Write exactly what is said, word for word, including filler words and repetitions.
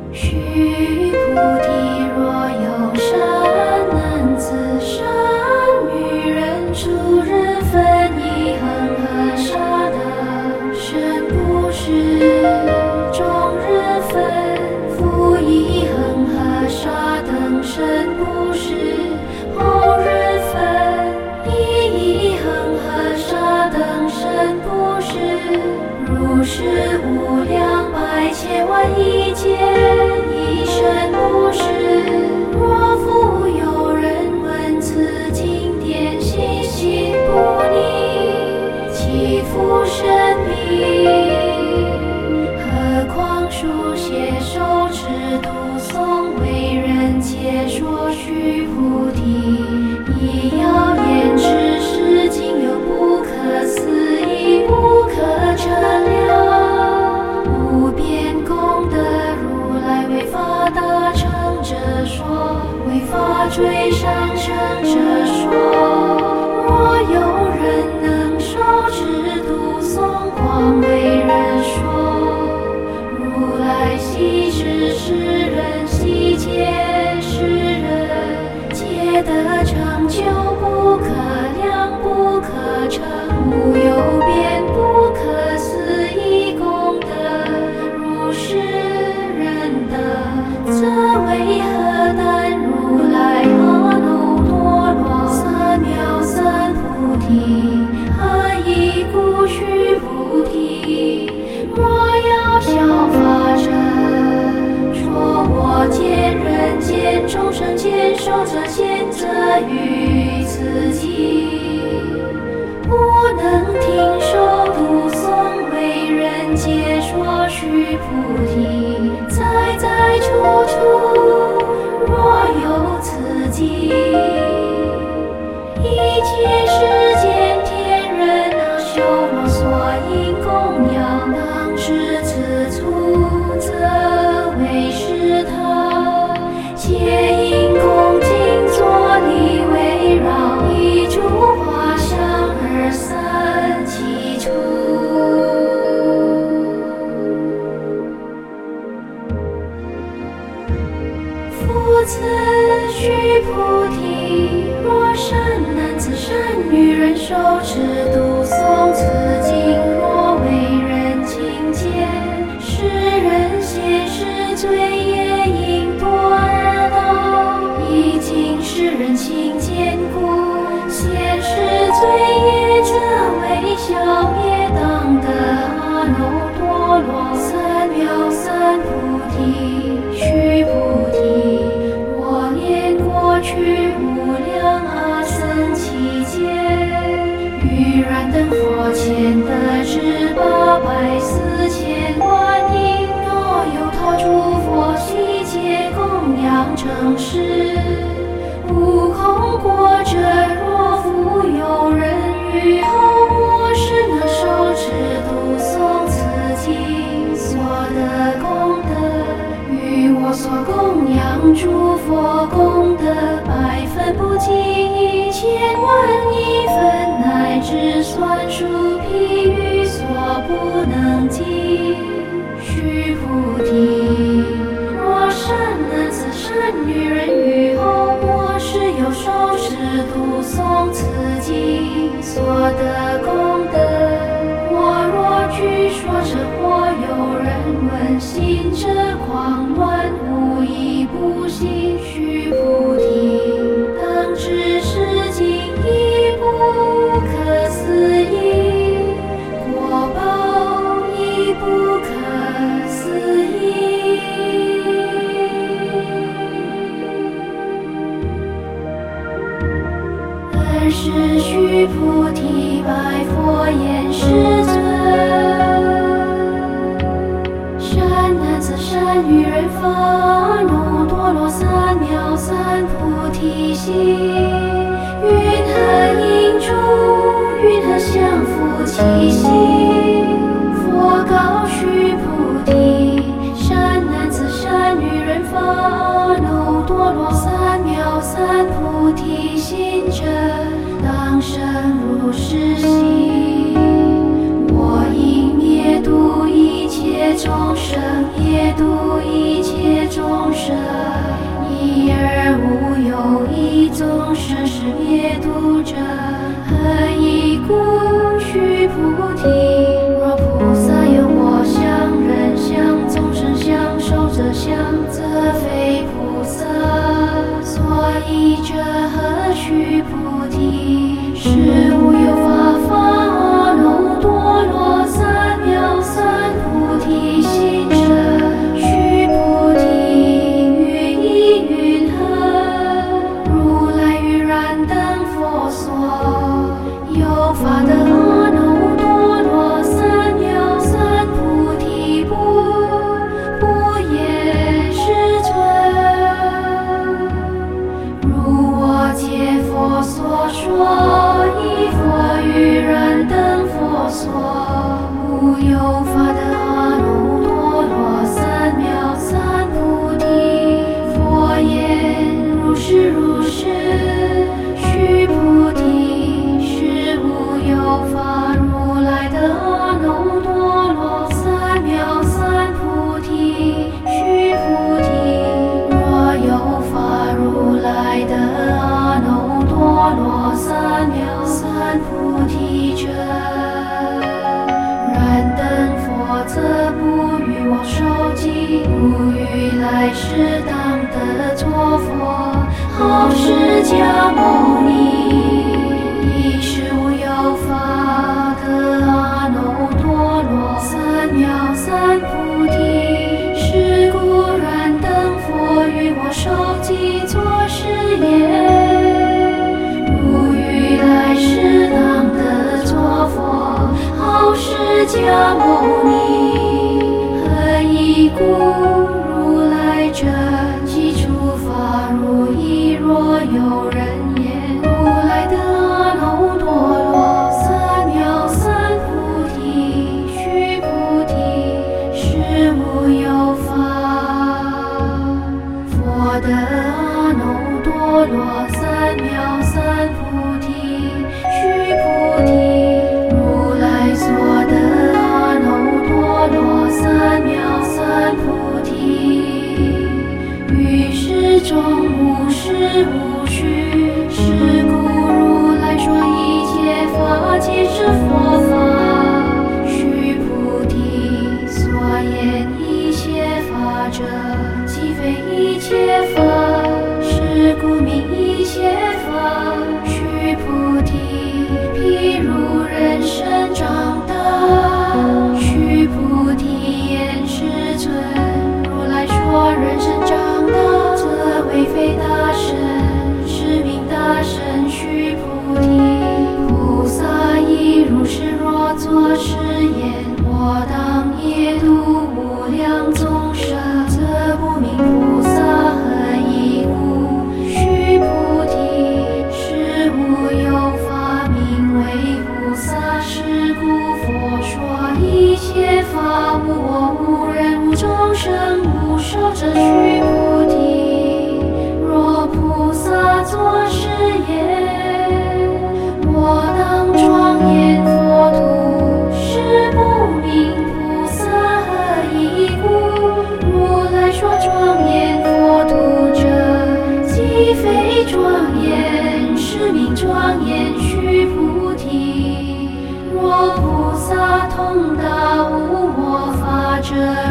须菩提，若有善男子、善女人，诸日分一恒河沙等身布施，终日分复一恒河沙等身布施，后日分一一恒河沙等身布施，如是无量百千万亿劫。身布施，若复有人闻此经典，信心不逆，其福甚彼。何况书写手持读诵，为人解说，须菩提，以要言之是经，有不可思议，不可称量，无边功德。为法大成者说，为法最上乘者说。若有人能受持读诵，广为人说，如来悉知世人，悉皆世人，皆得成就，不可量，不可称，无有边，不可思议功德，如是则为何但如来阿耨多罗三藐三菩提？何以故？须菩提，若要效法者，说我见人见众生见受者见则于此经，不能听受读诵，为人解说，须菩提，在在处处若有此经，一切世间天人啊，修罗所应供养，当知此处则为是他，皆应恭敬坐礼围绕，以诸花香而散其处。复次，须菩提，若善男子、善女人受持读诵此经，若为人亲见，世人现世罪业应堕二道，以经世人亲见故，现世罪业则为消灭，当得阿耨多罗三藐三菩提。须菩提，去无量阿僧祇劫，于燃灯佛前得至八百四千万亿，若有他诸佛悉皆供养承事，无空过者。若复有人于后末世能受持读诵此经，所得功德，与我所供养诸佛功德百分不尽，一千万亿分，乃至算数譬喻所不能尽。须菩提，若善男子、善女人于后末世有受持读诵此经，所得功德，我若据说者，或有人闻信者，狂乱无一不信。须菩提，当知是经亦不可思议，果报亦不可思议。尔时须菩提白佛言：世尊，善男子、善女人发阿耨多罗三藐三菩提心，云何应住？云何降伏其心？佛告须菩提：善男子、善女人发阿耨多罗三藐三菩提心者，当生如是心。我应灭度一切众生，也度一切众生是灭度者，何以故？须菩提，若菩萨有我相、人相、众生相、寿者相，则非菩萨。所以者何？须菩提，是无有法法阿耨多罗三藐三菩提心者。须菩提，于意云何？如来于燃灯佛所，有法的阿耨多罗三藐三菩提不不言世尊。如我解佛所说，依佛于燃灯佛所，无有法的阿耨多罗三藐三菩提。佛言：如是如是。须菩提，是无有法如来的阿耨多罗三藐三菩提。须菩提，若有法如来的阿耨多罗三藐三菩提者，燃灯佛则不与我受记，不于来世当得作佛。好释迦牟尼，亦是无有法的阿耨多罗三藐三菩提。是故燃灯佛与我受记作是言：如于来世当得作佛。好释迦牟尼，何以故？如来者，即诸法如意。若有人言：如来的阿耨多罗三藐三菩提。须菩提，是无有法。佛的阿耨多罗三藐三菩提。须菩提，如来所得阿耨多罗三藐三菩提，于世中无实无虚。是故如来说一切法皆是佛法。须菩提，所言一切法者，即非一切法。是故名一切法。须菩提，譬如人身长大。须菩提言：世尊，如来说人身长大，则为非大身，是名大身。须菩提，菩萨亦如是。若作是言：我当夜度无量众生，则不名菩萨。何以故？须菩提，是无有法名为菩萨。是故佛说一切法无我无人无众生无寿者。须菩提，若菩萨作是言：我当庄严佛土，是不名菩萨。何以故？如来说庄严佛土者，即非庄严，是名庄严。须菩提，若菩萨通达无我法者，